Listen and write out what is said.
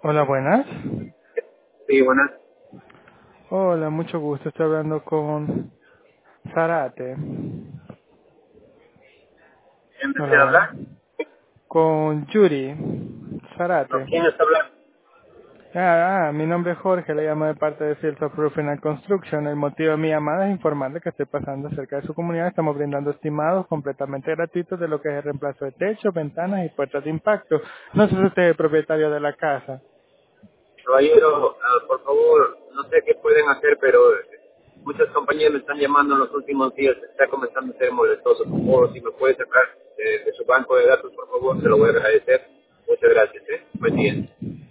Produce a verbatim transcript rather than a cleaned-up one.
Hola, buenas. Sí, buenas. Hola, mucho gusto. Estoy hablando con Zarate. ¿Quién Hola, desea buenas. hablar? Con Yuri No, Zarate. ¿quién está hablando? Ah, ah, mi nombre es Jorge, le llamo de parte de Fields of Roofing and Construction. El motivo de mi llamada es informarle que estoy pasando cerca de su comunidad. Estamos brindando estimados completamente gratuitos de lo que es el reemplazo de techos, ventanas y puertas de impacto. No sé si usted es el propietario de la casa. Caballero, ah, por favor, no sé qué pueden hacer, pero eh, muchas compañías me están llamando en los últimos días. Está comenzando a ser molestoso. Por favor, si me puede sacar de, de su banco de datos, por favor, se lo voy a agradecer. Muchas gracias, ¿eh? Buen día.